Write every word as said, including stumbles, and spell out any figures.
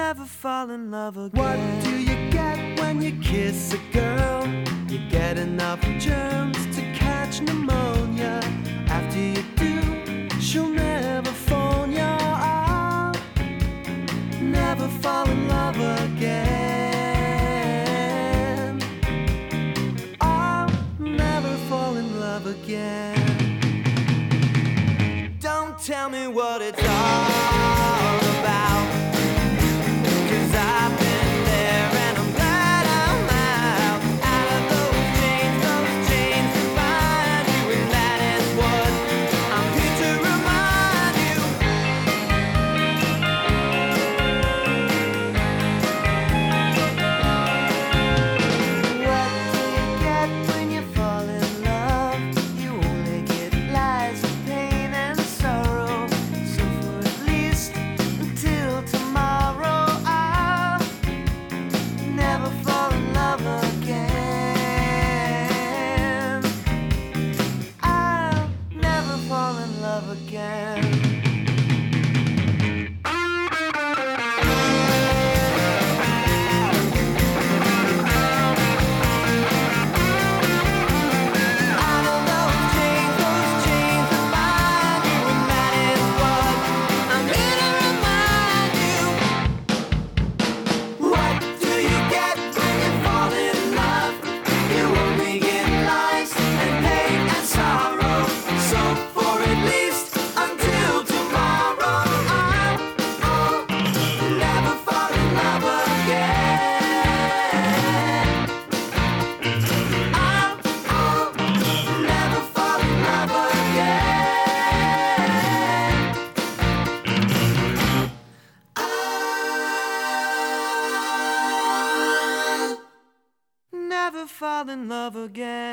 never fall in love again. What do you get when you kiss a girl? You get enough germs to catch pneumonia. After you do, she'll never phone you up. Never fall in love again. I'll never fall in love again. Don't tell me what it's all about, 'cause I've been there and I'm glad I'm out. Out of those chains, those chains that bind you, and that is what I'm here to remind you. What do you get when you fall in love? You only get lies of pain and sorrow. So for at least until tomorrow, I'll never fall in love again. I'll never fall in love again. Out of those chains, those chains that bind you, and that is what I'm here to remind you. What do you get when you fall in love? You only get lies and pain and sorrow. So for at least until tomorrow, I'll, I'll never fall in love again. I'll, I'll never fall in love again. I'll never fall in love again.